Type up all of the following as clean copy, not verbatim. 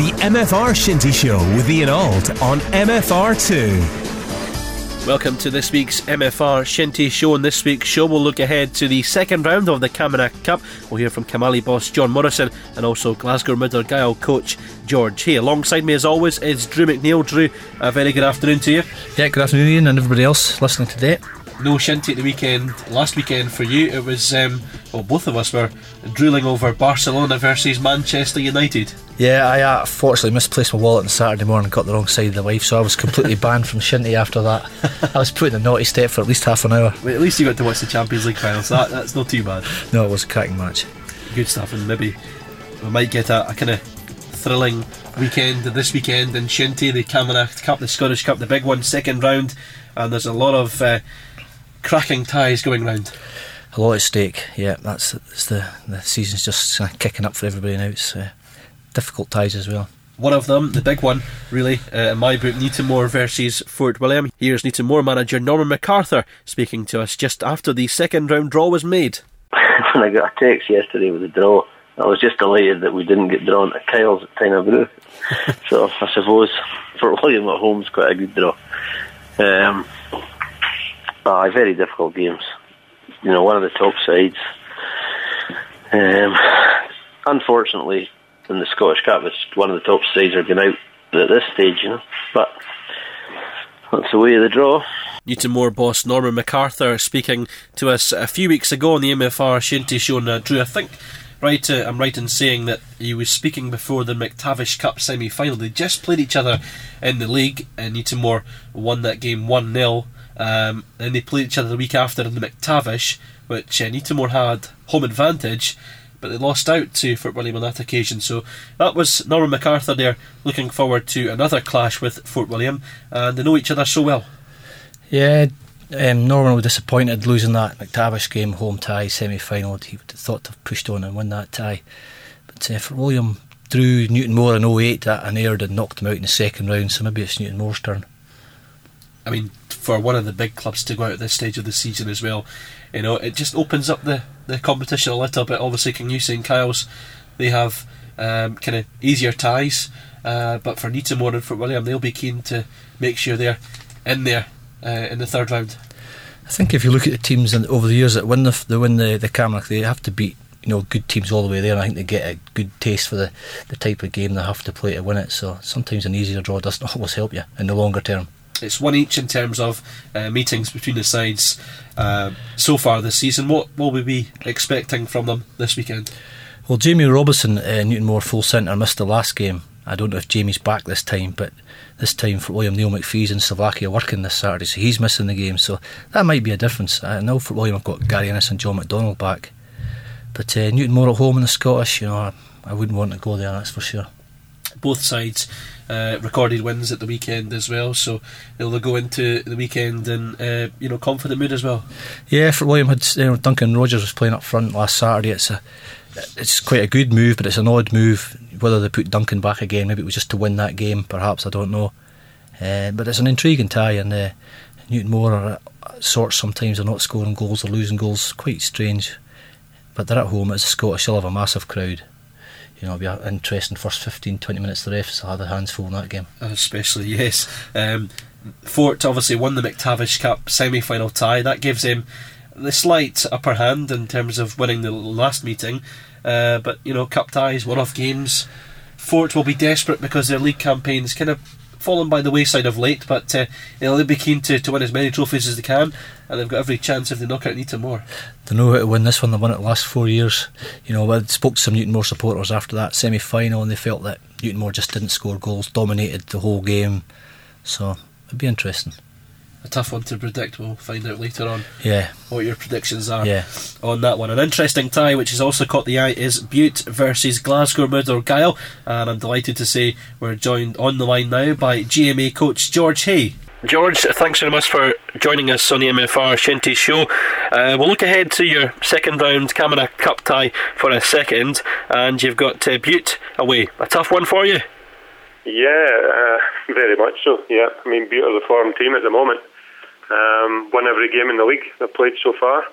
The MFR Shinty Show with Ian Auld on MFR2. Welcome to this week's MFR Shinty Show. On this week's show, we'll look ahead to the second round of the Camanachd Cup. We'll hear from Camali boss John Morrison and also Glasgow Mid Argyll coach George Hay. Alongside me as always is Drew McNeil. Drew, a very good afternoon to you. Yeah, good afternoon Ian and everybody else listening today. No Shinty at the weekend. Last weekend for you it was, both of us were drooling over Barcelona versus Manchester United. Yeah, I fortunately misplaced my wallet on Saturday morning and got the wrong side of the wife, so I was completely banned from Shinty after that. I was put in a naughty step for at least half an hour. Well, at least you got to watch the Champions League final, so that's not too bad. No, it was a cracking match. Good stuff, and maybe we might get a kind of thrilling weekend this weekend in Shinty, the Camanachd Cup, the Scottish Cup, the big one, second round, and there's a lot of cracking ties going round. A lot at stake, yeah. It's the season's just kicking up for everybody now. It's difficult ties as well. One of them, the big one, really, in my book, Newton Moore versus Fort William. Here's Newton Moore manager Norman MacArthur speaking to us just after the second round draw was made. When I got a text yesterday with the draw, I was just delighted that we didn't get drawn at Kyle's at Tyne Brew. So I suppose Fort William at home is quite a good draw. Very difficult games. You know, one of the top sides. Unfortunately, in the Scottish Cup, it's one of the top sides are going out at this stage, you know. But that's the way of the draw. Newton Moore boss Norman MacArthur speaking to us a few weeks ago on the MFR Shinty Show. And Drew, I think I'm right in saying that he was speaking before the McTavish Cup semi-final. They just played each other in the league, and Newton Moore won that game 1-0. Then they played each other the week after in the McTavish, which Newton Moore had home advantage, but they lost out to Fort William on that occasion. So that was Norman MacArthur there, looking forward to another clash with Fort William, and they know each other so well. Yeah, Norman was disappointed losing that McTavish game, home tie, semi-final. He would have thought to have pushed on and won that tie. But Fort William drew Newton Moore in 08, that an error and knocked him out in the second round, so maybe it's Newton Moore's turn. I mean, for one of the big clubs to go out at this stage of the season as well, you know, it just opens up the competition a little bit. Obviously, King Eustace and Kyles, they have kind of easier ties, but for Newton Moore and Fort William, they'll be keen to make sure they're in there in the third round. I think if you look at the teams over the years that win the Camanachd, they have to beat good teams all the way there, and I think they get a good taste for the type of game they have to play to win it. So sometimes an easier draw doesn't always help you in the longer term. It's one each in terms of meetings between the sides so far this season. What will we be expecting from them this weekend? Well, Jamie Robinson, Newton Moore full centre, missed the last game. I don't know if Jamie's back this time, but this time for William, Neil McPhee's in Slovakia working this Saturday, so he's missing the game, so that might be a difference. I know for William I've got Gary Innes and John McDonald back, but Newton Moore at home in the Scottish, I wouldn't want to go there, that's for sure. Both sides recorded wins at the weekend as well, so they'll go into the weekend in confident mood as well. Yeah, for William had Duncan Rogers was playing up front last Saturday. It's quite a good move, but it's an odd move. Whether they put Duncan back again, maybe it was just to win that game, perhaps, I don't know. But it's an intriguing tie, and Newton Moore are sorts sometimes. They're not scoring goals or losing goals, quite strange. But they're at home, it's the Scottish, they'll have a massive crowd. It'll be an interesting first 15-20 minutes. The refs will have their hands full in that game. Especially, yes. Fort obviously won the McTavish Cup semi-final tie. That gives him the slight upper hand in terms of winning the last meeting. But, cup ties, one-off games. Fort will be desperate because their league campaign's kind of fallen by the wayside of late, but they'll be keen to win as many trophies as they can, and they've got every chance if they knock out Newton Moore. They know how to win this one. They've won it the last 4 years. I spoke to some Newton Moore supporters after that semi-final, and they felt that Newton Moore just didn't score goals, dominated the whole game, so it'd be interesting. A tough one to predict. We'll find out later on what your predictions are on that one. An interesting tie which has also caught the eye is Bute versus Glasgow Mid Argyll, and I'm delighted to say we're joined on the line now by GMA coach George Hay. George, thanks very much for joining us on the MFR Shinty Show. We'll look ahead to your second round Camanachd Cup tie for a second, and you've got Bute away. A tough one for you? Yeah, very much so. Yeah, I mean, Bute are the form team at the moment. Won every game in the league they've played so far.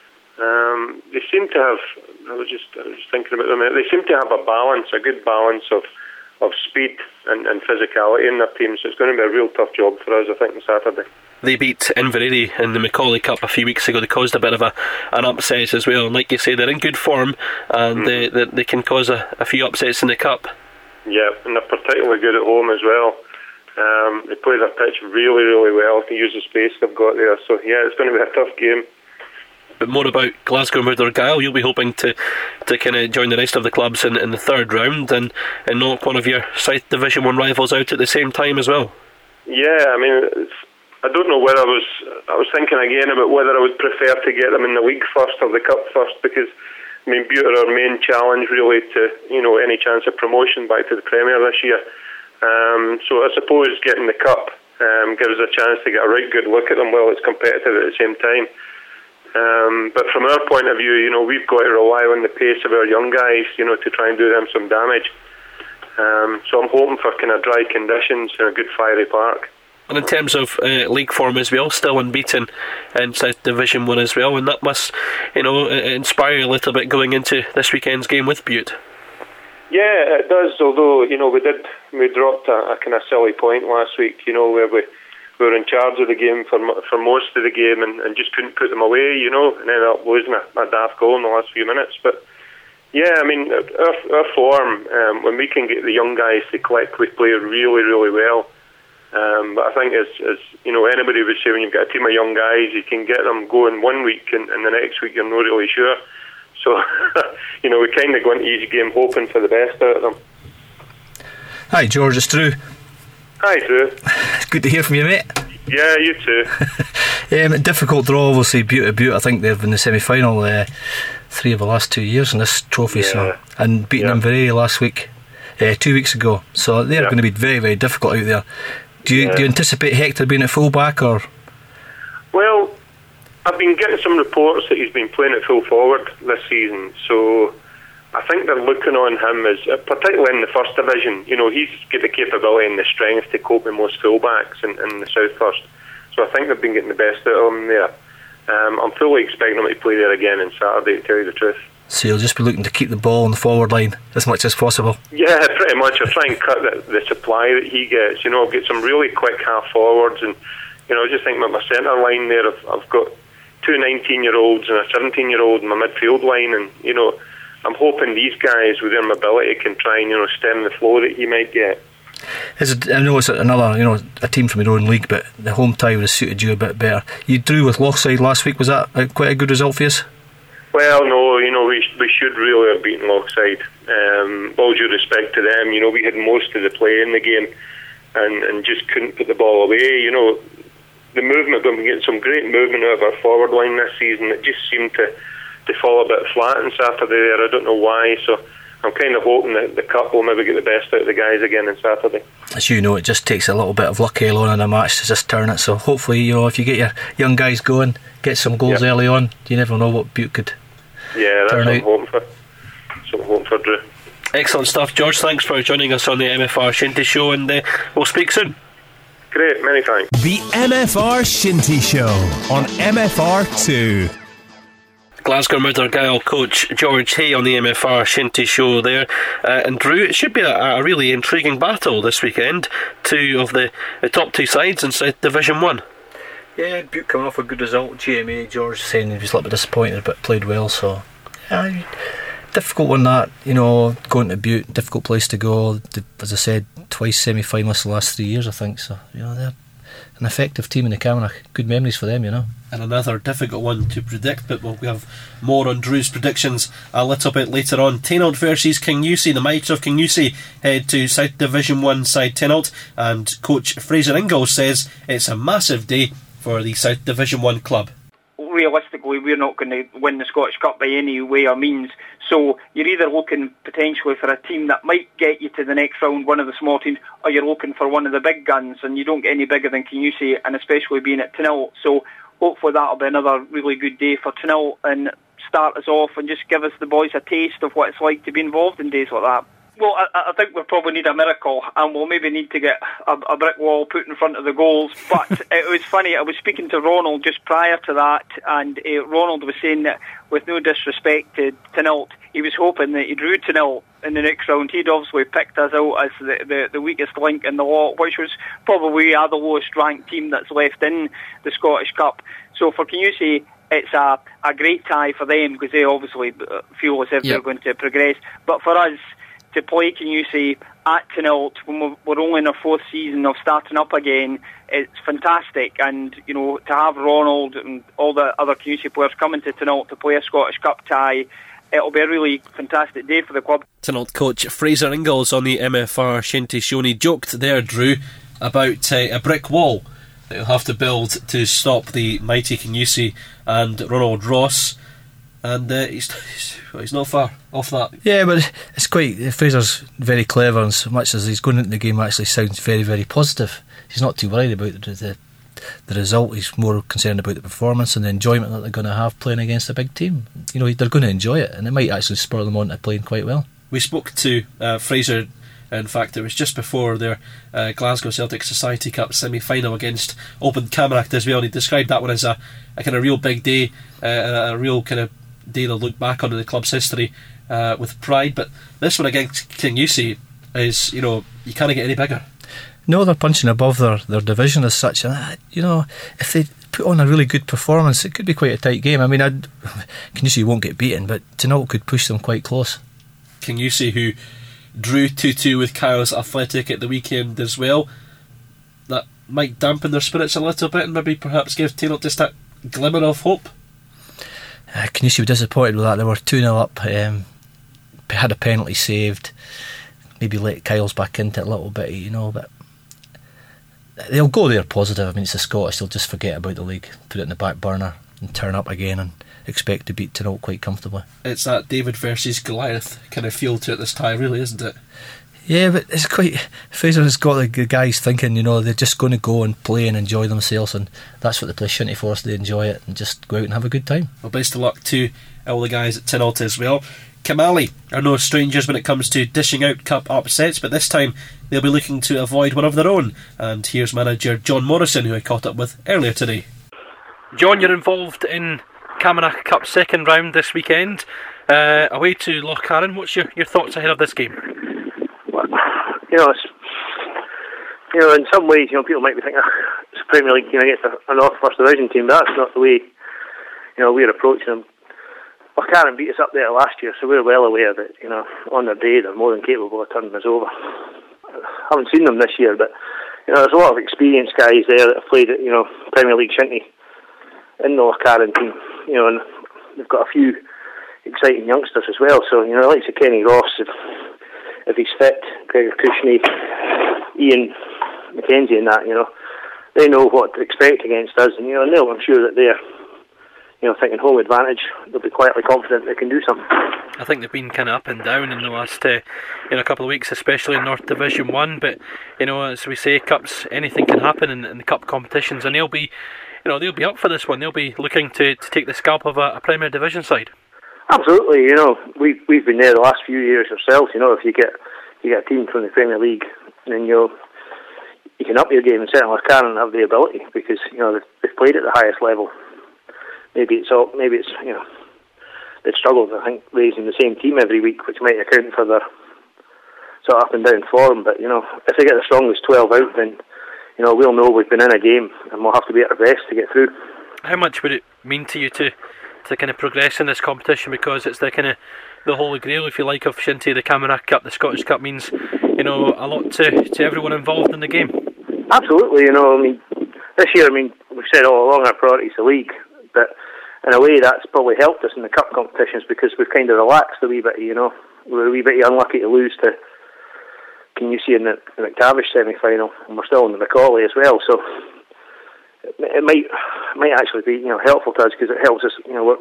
They seem to have. I was just thinking about them. They seem to have a good balance of speed and physicality in their team. So it's going to be a real tough job for us, I think, on Saturday. They beat Inveraray in the Macaulay Cup a few weeks ago. They caused a bit of an upset as well. And like you say, they're in good form, and they can cause a few upsets in the Cup. Yeah, and they're particularly good at home as well. They play their pitch really, really well to use the space they've got there. So yeah, it's going to be a tough game. But more about Glasgow Mood Argyll. You'll be hoping to kind of join the rest of the clubs in the third round and knock one of your South Division 1 rivals out at the same time as well. Yeah, I mean, I don't know whether I was thinking again about whether I would prefer to get them in the league first or the cup first, because I mean, Butte are our main challenge really to any chance of promotion back to the Premier this year. So I suppose getting the cup gives us a chance to get a right good look at them while it's competitive at the same time. But from our point of view, we've got to rely on the pace of our young guys, to try and do them some damage. So I'm hoping for kind of dry conditions in a good fiery park. And in terms of league form as well, still unbeaten in South Division 1 as well, and that must, inspire you a little bit going into this weekend's game with Butte. Yeah, it does, although, we dropped a kind of silly point last week, where we were in charge of the game for most of the game and just couldn't put them away, and ended up losing a daft goal in the last few minutes. But yeah, I mean, our form, when we can get the young guys to click, we play really, really well. But I think as anybody would say, when you've got a team of young guys, you can get them going one week and the next week you're not really sure. So, we kind of go into each game hoping for the best out of them. Hi George, it's Drew. Hi Drew. It's good to hear from you, mate. Yeah, you too. Difficult draw, obviously. Butte, I think they've been in the semi-final 3 of the last 2 years in this trophy, and beating Inveraray last week, 2 weeks ago. So they're going to be very, very difficult out there. Do you anticipate Hector being at full back, or? Well, I've been getting some reports that he's been playing at full forward this season, so I think they're looking on him as, particularly in the first division, he's got the capability and the strength to cope with most full-backs in the South First. So I think they've been getting the best out of him there. I'm fully expecting him to play there again on Saturday, to tell you the truth. So you'll just be looking to keep the ball on the forward line as much as possible? Yeah, pretty much. I'll try and cut the supply that he gets. I'll get some really quick half-forwards, and, I just think with my centre line there, I've got 2 19-year-olds and a 17-year-old in my midfield line, and, I'm hoping these guys with their mobility can try and, stem the flow that he might get. I know it's another, a team from your own league, but the home tie would have suited you a bit better. You drew with Lochside last week. Was that quite a good result for you? Well, no, we should really have beaten Lochside. All due respect to them, we had most of the play in the game and just couldn't put the ball away. The movement, we've been getting some great movement out of our forward line this season. It just seemed to fall a bit flat on Saturday there. I don't know why, so I'm kind of hoping that the cup will maybe get the best out of the guys again on Saturday. As you know, it just takes a little bit of luck alone in a match to just turn it, so hopefully, if you get your young guys going, get some goals early on, you never know what Butte could that's what I'm hoping for. That's what I'm hoping for, Drew. Excellent stuff, George. Thanks for joining us on the MFR Shinty Show, and we'll speak soon. Great, many thanks. The MFR Shinty Show on MFR2. Glasgow Mood Argyll coach George Hay on the MFR Shinty Show there. And Drew, it should be a really intriguing battle this weekend. 2 of the top 2 sides in South Division 1. Yeah, Butte coming off a good result. GMA, George saying he was a little bit disappointed but played well, so difficult one that, going to Butte, difficult place to go. As I said, twice semi-finalists the last 3 years, I think, so they're an effective team in the Camanachd. Good memories for them, And another difficult one to predict, but we'll have more on Drew's predictions a little bit later on. Taynuilt versus Kingussie. The Mites of Kingussie head to South Division 1 side Taynuilt, and coach Fraser Ingalls says it's a massive day for the South Division 1 club. Realistically, we're not going to win the Scottish Cup by any way or means, so you're either looking potentially for a team that might get you to the next round, one of the small teams, or you're looking for one of the big guns, and you don't get any bigger than Kingussie, and especially being at Taynuilt. So hopefully that'll be another really good day for Taynuilt and start us off and just give us the boys a taste of what it's like to be involved in days like that. Well, I think we probably need a miracle, and we'll maybe need to get a brick wall put in front of the goals. But it was funny, I was speaking to Ronald just prior to that, and Ronald was saying that, with no disrespect to Tynalt, he was hoping that he drew Tynalt in the next round. He'd obviously picked us out as the weakest link in the lot, which was probably the lowest ranked team that's left in the Scottish Cup. So for Kingussie, it's a great tie for them, because they obviously feel as if they're going to progress. But for us, to play Kingussie at Tynalt when we're only in our 4th season of starting up again, it's fantastic. And, to have Ronald and all the other Kingussie players coming to Tynalt to play a Scottish Cup tie, it'll be a really fantastic day for the club. Tynalt coach Fraser Ingalls on the MFR Shinty show, and he joked there, Drew, about a brick wall that he'll have to build to stop the mighty Kingussie and Ronald Ross. And he's not far off that. Yeah, but it's quite... Fraser's very clever, and so much as he's going into the game actually sounds very, very positive. He's not too worried about the result. He's more concerned about the performance and the enjoyment that they're going to have playing against a big team. They're going to enjoy it, and it might actually spur them on to playing quite well. We spoke to Fraser. In fact, it was just before their Glasgow Celtic Society Cup semi-final against Open Camanachd as well. And he described that one as a kind of real big day, a real kind of day they'll look back on in the club's history with pride. But this one against Kingussie is, you can't get any bigger. No, they're punching above their division as such. And, if they put on a really good performance, it could be quite a tight game. I mean, Kingussie won't get beaten, but Tynalt could push them quite close. Kingussie, who drew 2-2 with Kyles Athletic at the weekend as well, that might dampen their spirits a little bit and maybe perhaps give Tynalt just that glimmer of hope. Kingussie were disappointed with that. They were 2-0 up, had a penalty saved, maybe let Kyles back into it a little bit, but they'll go there positive. I mean, it's the Scottish, they'll just forget about the league, put it in the back burner and turn up again and expect to beat Tynalt quite comfortably. It's that David versus Goliath kind of feel to it this time, really, isn't it? Yeah, but it's quite... Fraser has got the guys thinking, they're just going to go and play and enjoy themselves, and that's what they play Shinty for, us. They enjoy it and just go out and have a good time. Well, best of luck to all the guys at Tynalt as well. Kilmallie are no strangers when it comes to dishing out cup upsets, but this time they'll be looking to avoid one of their own. And here's manager John Morrison, who I caught up with earlier today. John, you're involved in Camanachd Cup second round this weekend, away to Lochcarron. What's your thoughts ahead of this game? Well, in some ways, people might be thinking it's a Premier League team against a North First Division team, but that's not the way we're approaching them. Lochcarron beat us up there last year, so we're well aware that on their day they're more than capable of turning us over. I haven't seen them this year, but there's a lot of experienced guys there that have played at Premier League Shinty in the Lochcarron team, and they've got a few exciting youngsters as well. So like Kenny Ross, if he's fit, Gregor Kushney, Ian McKenzie, and that, they know what to expect against us, and I'm sure that they're thinking home advantage, they'll be quietly confident they can do something. I think they've been kind of up and down in the last couple of weeks, especially in North Division 1, but as we say, cups, anything can happen in the cup competitions, and they'll be up for this one. They'll be looking to take the scalp of a Premier Division side. Absolutely, we've been there the last few years ourselves. If you get a team from the Premier League, then you can up your game, and certainly Lochcarron have the ability, because they've played at the highest level. Maybe it's they've struggled, I think, raising the same team every week, which might account for their sort of up and down form. But if they get the strongest 12 out, then we'll know we've been in a game, and we'll have to be at our best to get through. How much would it mean to you to kind of progress in this competition, because it's the kind of the holy grail, if you like, of Shinty, the Camanachd Cup, the Scottish Cup means a lot to everyone involved in the game? Absolutely, this year, we've said all along our priority's the league, but in a way that's probably helped us in the cup competitions, because we've kind of relaxed a wee bit. We're a wee bit unlucky to lose to Kingussie in the McTavish semi-final, and we're still in the Macaulay as well, so it might actually be helpful to us, because it helps us.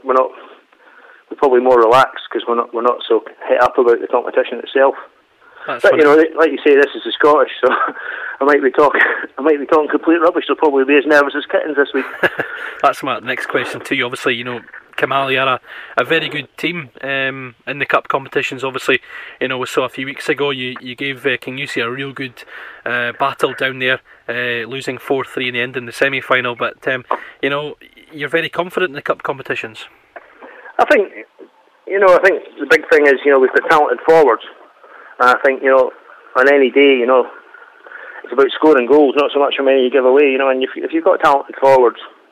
We're probably more relaxed because we're not so hit up about the competition itself. That's but funny. like you say, this is the Scottish, so I might be talking complete rubbish. They'll probably be as nervous as kittens this week. That's my next question to you. Obviously, Kilmallie are a very good team in the cup competitions. Obviously, we saw a few weeks ago you gave Kingussie a real good battle down there, losing 4-3 in the end in the semi-final. But you're very confident in the cup competitions. I think the big thing is we've got talented forwards, and I think on any day it's about scoring goals, not so much how many you give away. And if you've got talented forwards,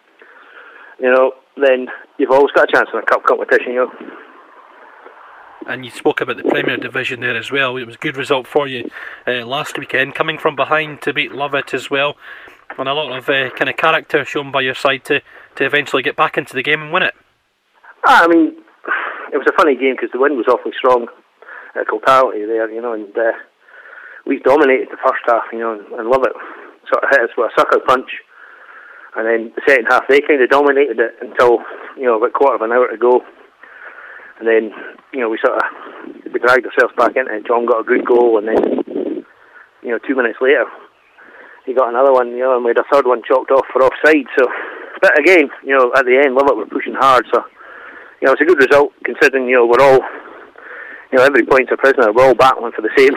then you've always got a chance in a cup competition. And you spoke about the Premier Division there as well. It was a good result for you last weekend, coming from behind to beat Lovat as well, and a lot of kind of character shown by your side to eventually get back into the game and win it. I mean, it was a funny game because the wind was awfully strong at Kiltality there, and we dominated the first half, and Lovat sort of hit us with a sucker punch. And then the second half, they kind of dominated it until, about a quarter of an hour to go. And then, we dragged ourselves back into it. John got a good goal, and then, 2 minutes later, he got another one, and we had a third one chalked off for offside. So, but again, at the end, Lovat were pushing hard. So, it's a good result considering, we're all, every point's a prisoner. We're all battling for the same.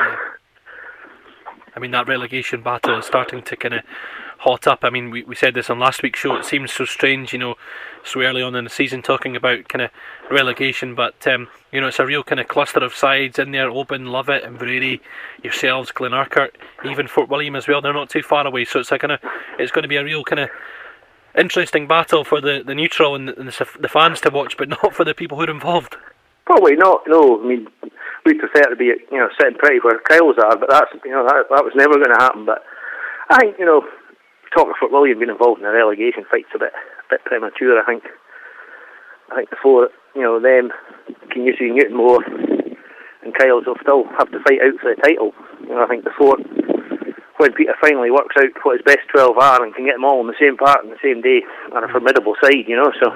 I mean, that relegation battle is starting to kind of hot up. I mean, we said this on last week's show. It seems so strange, so early on in the season talking about kind of relegation, but it's a real kind of cluster of sides in there. Oban, Lovat, Inverary, yourselves, Glenurquhart, even Fort William as well. They're not too far away, so it's going to be a real kind of interesting battle for the neutral and the fans to watch, but not for the people who are involved. Probably not. No, I mean, we prefer to be sitting pretty where Kyles are, but that's that was never going to happen. But I think talking Fort William being involved in a relegation fight's a bit premature. I think the four, them, Kingussie, Newtonmore, and Kyles will still have to fight out for the title. I think the four, when Peter finally works out what his best 12 are and can get them all in the same part on the same day, are a formidable side. So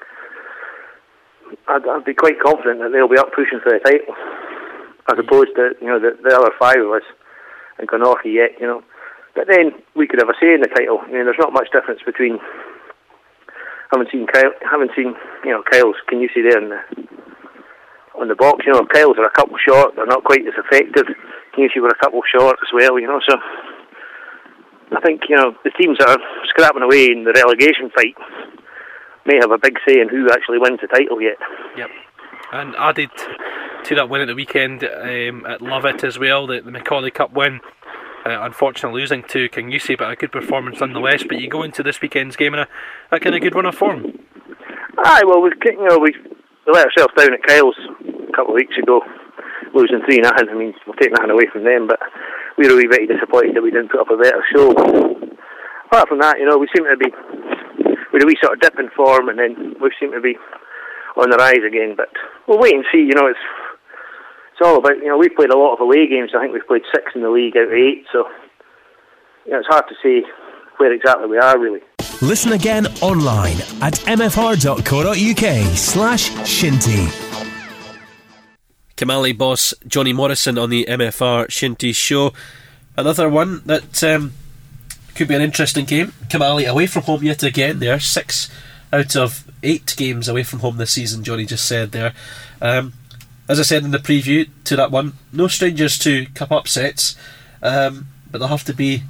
I'd be quite confident that they'll be up pushing for the title, as opposed to the other five of us in Glenorchy yet. But then we could have a say in the title. I mean, there's not much difference between haven't seen Kyles, Kingussie there on the box. Kyles are a couple short. They're not quite as effective. Kingussie were a couple short as well. So I think the teams that are scrapping away in the relegation fight may have a big say in who actually wins the title yet. Yep. And added to that win at the weekend at Lovat as well, the Macaulay Cup win. Unfortunately losing to Kingussie, but a good performance nonetheless. But you go into this weekend's game in a kind of good run of form. Aye, well, we let ourselves down at Kyles a couple of weeks ago, losing 3-0. I mean, we'll take nothing away from them, but we were a wee bit disappointed that we didn't put up a better show. Apart from that, we seem to be with a wee sort of dip in form, and then we seem to be on the rise again. But we'll wait and see. It's all about, we've played a lot of away games. I think we've played 6 in the league out of 8, so it's hard to say where exactly we are, really. Listen again online at mfr.co.uk/Shinty. Kilmallie boss Johnny Morrison on the MFR Shinty show. Another one that could be an interesting game. Kilmallie away from home yet again. They're 6 out of 8 games away from home this season, Johnny just said there. As I said in the preview to that one, no strangers to cup upsets, but they'll have to be,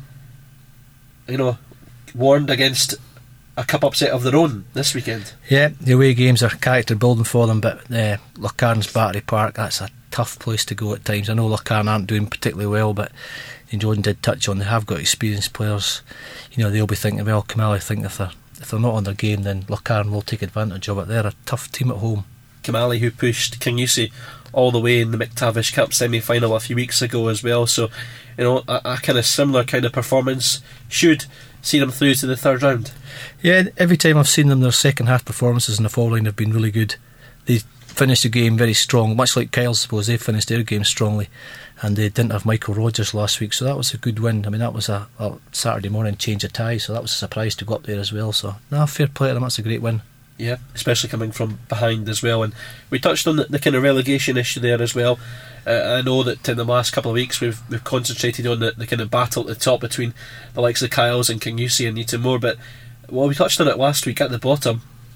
warned against a cup upset of their own this weekend. Yeah, the away games are character building for them, but Lochcarn's Battery Park, that's a tough place to go at times. I know Lochcarn aren't doing particularly well, but Jordan did touch on they have got experienced players. They'll be thinking, well, Kilmallie think if they're not on their game, then Lochcarn will take advantage of it. They're a tough team at home. Kilmallie, who pushed Kingussie all the way in the McTavish Cup semi-final a few weeks ago as well, so a kind of similar kind of performance should see them through to the third round. Yeah, every time I've seen them, their second half performances in the fall line have been really good. They finished the game very strong, much like Kyle, I suppose. They finished their game strongly, and they didn't have Michael Rogers last week, so that was a good win. I mean, that was a Saturday morning change of tie, so that was a surprise to go up there as well. So fair play to them, that's a great win. Yeah, especially coming from behind as well. And we touched on the kind of relegation issue there as well. I know that in the last couple of weeks we've concentrated on the kind of battle at the top between the likes of Kyles and Kingussie and Newtonmore, but we touched on it last week at the bottom.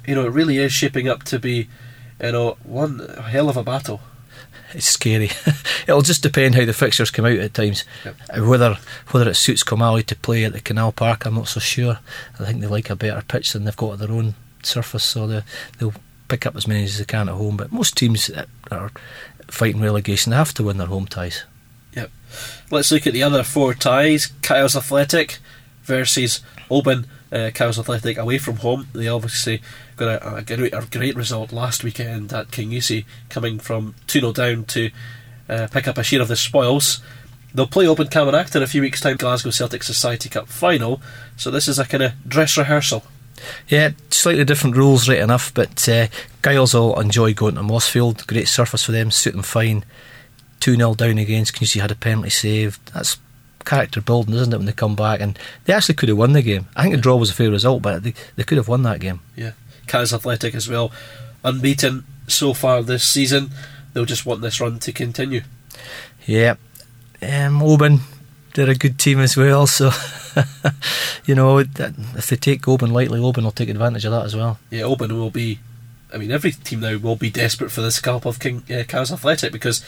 it really is shaping up to be, one hell of a battle. It's scary. It'll just depend how the fixtures come out at times. Yep. Whether it suits Kilmallock to play at the Canal Park, I'm not so sure. I think they like a better pitch than they've got at their own surface, so they'll pick up as many as they can at home. But most teams that are fighting relegation, they have to win their home ties. Yep. Let's look at the other 4 ties. Kyles Athletic versus Oban. Kyles Athletic away from home. They obviously got a great result last weekend at Kingussie, coming from 2-0 down to pick up a share of the spoils. They'll play Oban Camanachd in a few weeks' time, Glasgow Celtic Society Cup final, so this is a kind of dress rehearsal. Yeah, slightly different rules, right enough, but Kyles will enjoy going to Mossfield. Great surface for them, suit them fine. 2-0 down against Kingussie, had a penalty saved. That's character building, isn't it, when they come back? And they actually could have won the game. I think the draw was a fair result, but they could have won that game. Yeah, Kyles Athletic as well, unbeaten so far this season. They'll just want this run to continue. Yeah, Oban, they're a good team as well, so if they take Oban lightly, Oban will take advantage of that as well. Yeah, Oban will be, every team now will be desperate for the scalp of Kyles Athletic, because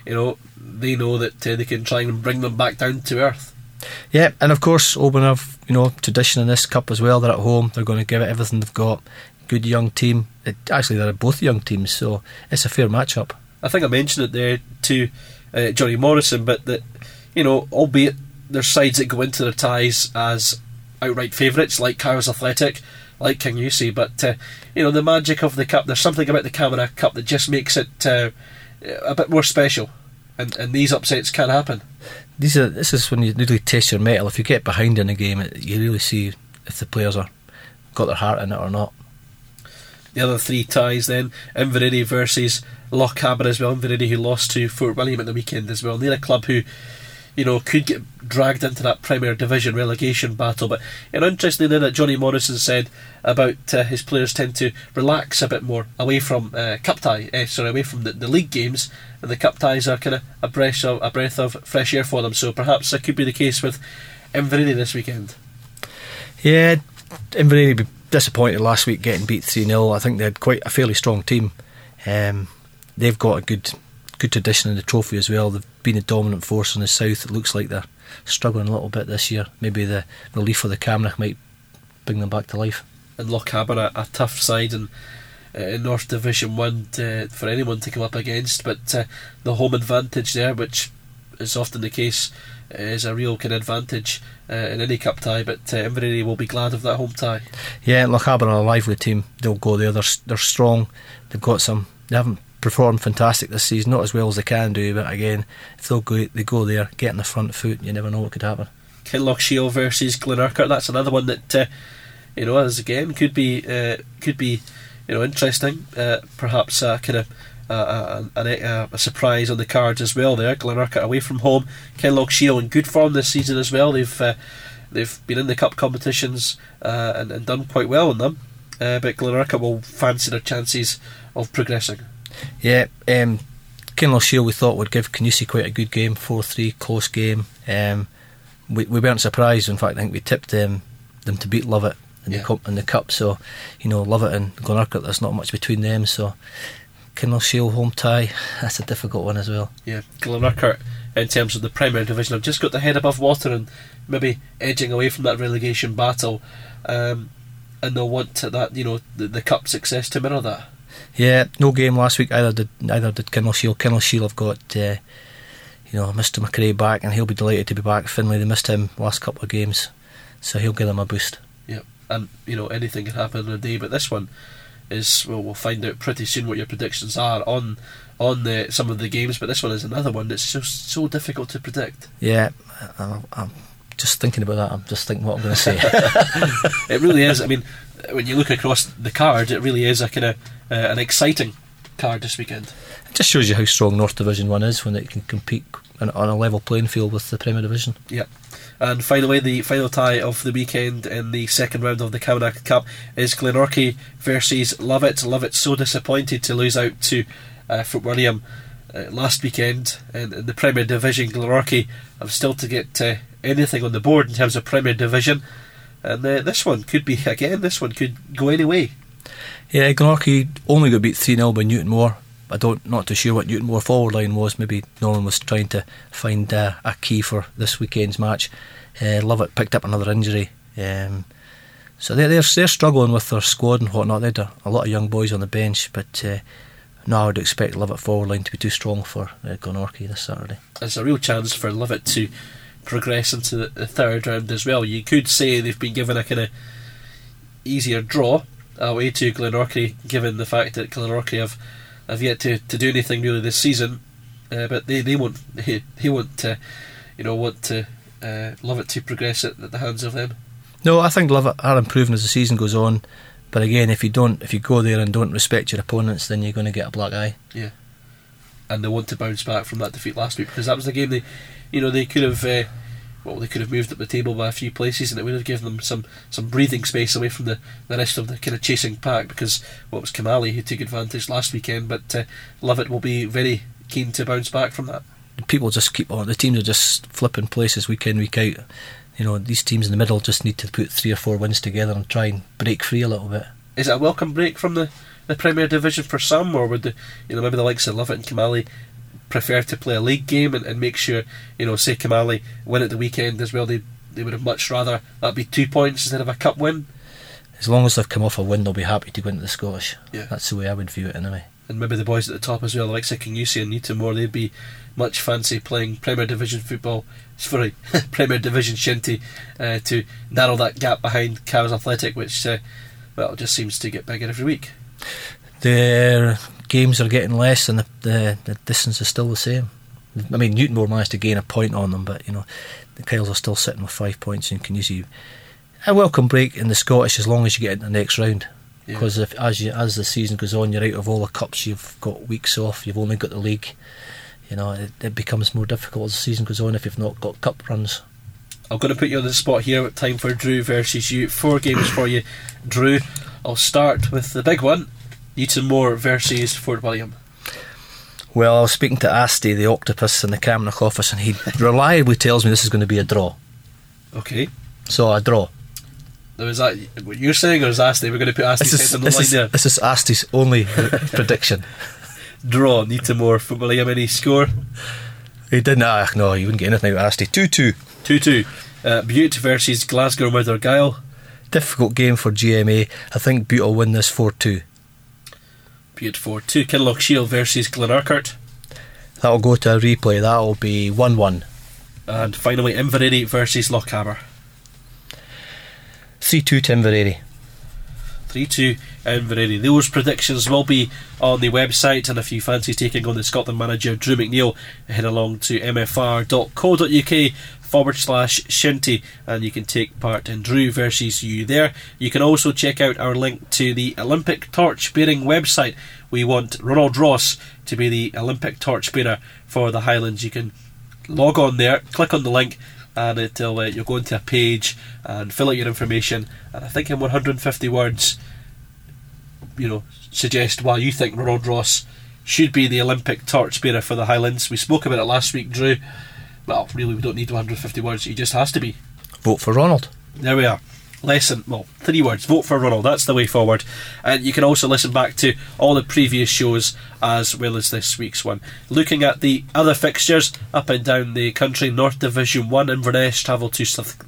they know that they can try and bring them back down to earth. Yeah, and of course Oban have tradition in this cup as well. They're at home, they're going to give it everything they've got. Good young team. Actually, they're both young teams, so it's a fair match-up. I think I mentioned it there to Johnny Morrison, but that albeit there's sides that go into the ties as outright favourites, like Kyles Athletic, like Kingussie, but the magic of the cup, there's something about the Camanachd Cup that just makes it a bit more special, and these upsets can happen. This is when you really test your mettle. If you get behind in a game, you really see if the players are got their heart in it or not. The other 3 ties then, Inverary versus Lochaber as well. Inverary, who lost to Fort William at the weekend as well. And they're a club who could get dragged into that Premier Division relegation battle. But interestingly, that Johnny Morrison said about his players tend to relax a bit more away from away from the league games, and the cup ties are kind of a breath of fresh air for them. So perhaps that could be the case with Inverary this weekend. Yeah, Inverary be disappointed last week getting beat 3-0. I think they had quite a fairly strong team. They've got a good tradition in the trophy as well. They've been a dominant force in the south. It looks like they're struggling a little bit this year. Maybe the relief of the Camanachd might bring them back to life. And Lochaber, a tough side in North Division 1 for anyone to come up against, but the home advantage there, which is often the case, is a real kind of advantage in any cup tie. But Inverary will be glad of that home tie. Yeah, Lochaber are a lively team. They'll go there. They're strong. They haven't performed fantastic this season, not as well as they can do, but again, if they go there, get in the front foot, you never know what could happen. Kinlochshiel versus Glenurquhart, that's another one that as again could be interesting. Perhaps kind of a surprise on the cards as well there. Glenurquhart away from home, Kinlochshiel in good form this season as well. They've been in the cup competitions and done quite well in them, but Glenurquhart will fancy their chances of progressing. Yeah, Kinlochshiel we thought would give Kingussie quite a good game, 4-3, close game. We weren't surprised. In fact, I think we tipped them to beat Lovett in the cup. So Lovett and Glenurquhart, there's not much between them. So Kinlochshiel home tie, that's a difficult one as well. Yeah, Glenurquhart in terms of the Premier Division have just got the head above water and maybe edging away from that relegation battle, and they'll want that the cup success to mirror that. Yeah, no game last week either did Kinlochshiel. Kinlochshiel have got Mr McRae back, and he'll be delighted to be back. Finlay, they missed him last couple of games, so he'll give them a boost. Yeah, and anything can happen in a day, but this one is, we'll find out pretty soon what your predictions are on some of the games, but this one is another one that's just so difficult to predict. Yeah, I'm just thinking about that. I'm just thinking what I'm going to say. It really is. I mean, when you look across the card, it really is a kind of an exciting card this weekend. It just shows you how strong North Division 1 is when it can compete on a level playing field with the Premier Division. Yeah. And finally, the final tie of the weekend in the second round of the Camanachd Cup is Glenorchy versus Lovett. Lovett so disappointed to lose out to Fort William last weekend in the Premier Division. Glenorchy have still to get anything on the board in terms of Premier Division, and this one could go any way. Yeah, Glenorchy only got beat 3-0 by Newtonmore. Not too sure what Newtonmore forward line was. Maybe Nolan was trying to find a key for this weekend's match. Lovett picked up another injury. So they're struggling with their squad and whatnot. They had a lot of young boys on the bench, but no, I would expect Lovett forward line to be too strong for Glenorchy this Saturday. There's a real chance for Lovett to progress into the third round as well. You could say they've been given a kind of easier draw away to Glenorchy, given the fact that Glenorchy have yet to do anything really this season, but they want Lovett to progress at the hands of them. No, I think Lovett are improving as the season goes on, but again, if you go there and don't respect your opponents, then you're going to get a black eye. Yeah, and they want to bounce back from that defeat last week, because that was the game they could have they could have moved up the table by a few places, and it would have given them some breathing space away from the rest of the kind of chasing pack, because it was Kamali who took advantage last weekend, but Lovett will be very keen to bounce back from that. People just keep on. The teams are just flipping places week in, week out. These teams in the middle just need to put 3 or 4 wins together and try and break free a little bit. Is it a welcome break from the Premier Division for some, or would maybe the likes of Lovett and Kamali prefer to play a league game and make sure, say Kamali win at the weekend as well? They would have much rather that be 2 points instead of a cup win. As long as they've come off a win, they'll be happy to go into the Scottish. Yeah. That's the way I would view it anyway. And maybe the boys at the top as well, the likes of Kingussie and Newtonmore, they'd be much fancy playing Premier Division football, Premier Division shinty, to narrow that gap behind Cows Athletic, which just seems to get bigger every week. Their games are getting less and the distance is still the same. I mean, Newtonmore managed to gain a point on them, but the Kyles are still sitting with 5 points, and Kingussie a welcome break in the Scottish as long as you get into the next round. Because as the season goes on, you're out of all the cups, you've got weeks off, you've only got the league. It becomes more difficult as the season goes on if you've not got cup runs. I'm going to put you on the spot here. Time for Drew versus you. 4 games for you, Drew. I'll start with the big one, Newtonmore versus Fort William. Well, I was speaking to Asti, the octopus in the Camanachd office, and he reliably tells me this is going to be a draw. Okay. So a draw. Now, is that what you're saying, or is Asti? We're going to put Asti's head on the line there. This is Asti's only prediction. Draw, Newtonmore, Fort William. Any score? He didn't. No, you wouldn't get anything out of Asti. 2-2. 2-2. Butte versus Glasgow Mothergyle. Difficult game for GMA. I think Butte will win this 4-2. Butte 4-2. Kinlochshiel versus Glenurquhart. That'll go to a replay. That'll be 1-1. And finally, Inverary versus Lochaber. 3-2 to Inverary. 3-2 Inverary. Those predictions will be on the website, and if you fancy taking on the Scotland manager Drew McNeil, head along to mfr.co.uk/shinty and you can take part in Drew versus you there. You can also check out our link to the Olympic torch bearing website. We want Ronald Ross to be the Olympic torch bearer for the Highlands. You can log on there, click on the link, and you'll go into a page and fill out your information, and I think in 150 words suggest why you think Ronald Ross should be the Olympic torch bearer for the Highlands. We spoke about it last week, Drew. Well, really, we don't need 150 words, he just has to be. Vote for Ronald. There we are. 3 words. Vote for Ronald. That's the way forward. And you can also listen back to all the previous shows as well as this week's one. Looking at the other fixtures up and down the country, North Division 1, Inverness travel to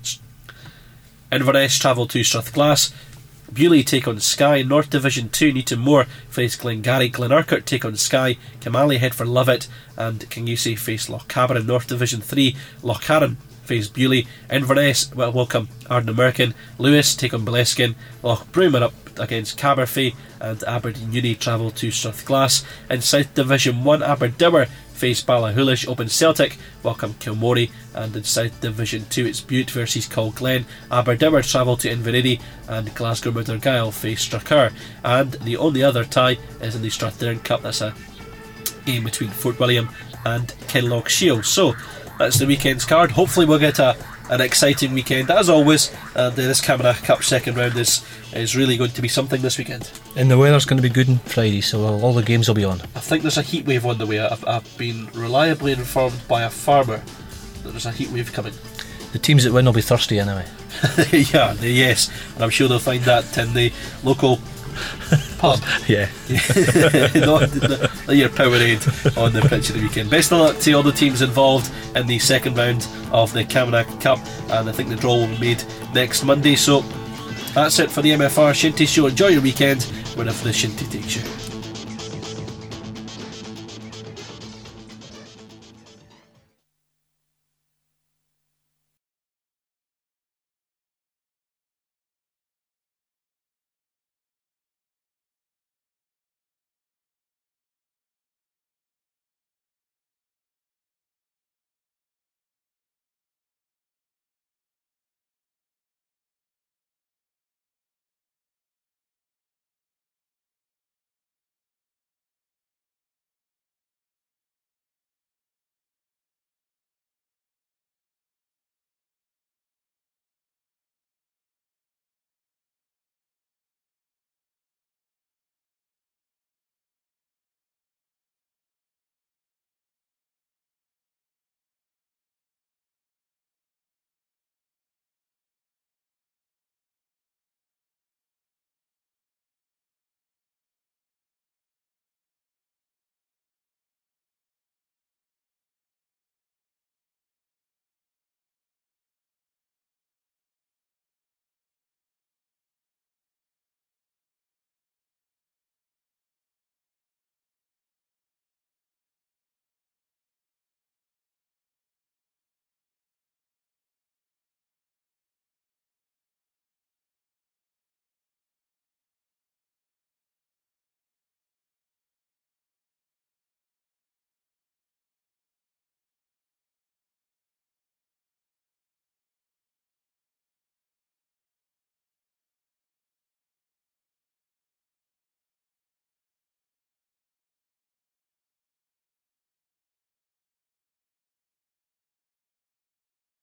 Strathglass. Beauly take on Skye. North Division 2, Newtonmore face Glengarry. Glenurquhart take on Skye. Kamali head for Lovett, and Kingussie face Lochaber. In North Division 3, Lochcarron face Beauly. Inverness welcome Ardnamurchan. Lewis take on Boleskine. Lochbroom are up against Caberfeidh, and Aberdeen Uni travel to Strathglass. In South Division 1, Aberdour face Ballachulish. Open Celtic welcome Kilmorey, and in South Division 2 it's Butte versus Colglen. Aberdour travel to Inverary, and Glasgow Mothergyle face Strathcur. And the only other tie is in the Strathern Cup. That's a game between Fort William and Kinlochshiel. So that's the weekend's card. Hopefully we'll get an exciting weekend as always, and this Camanachd Cup second round is really going to be something this weekend. And the weather's going to be good on Friday, so all the games will be on. I think there's a heat wave on the way. I've been reliably informed by a farmer that there's a heat wave coming. The teams that win will be thirsty anyway. Yes, and I'm sure they'll find that in the local Pub. Yeah. not your Powerade on the pitch of the weekend. Best of luck to all the teams involved in the second round of the Camanachd Cup, and I think the draw will be made next Monday. So that's it for the MFR Shinty Show. Enjoy your weekend wherever the Shinty takes you.